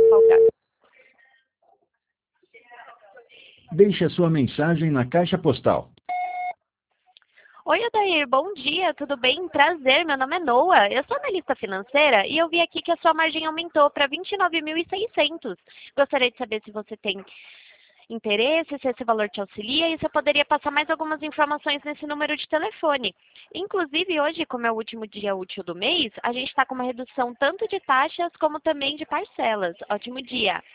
Trafalgar. Deixe a sua mensagem na caixa postal. Oi, Odair, bom dia, tudo bem? Prazer, meu nome é Noah. Eu sou analista financeira e eu vi aqui que a sua margem aumentou para 29.600. Gostaria de saber se você tem interesse, se esse valor te auxilia e se eu poderia passar mais algumas informações nesse número de telefone. Inclusive, hoje, como é o último dia útil do mês, a gente está com uma redução tanto de taxas como também de parcelas. Ótimo dia!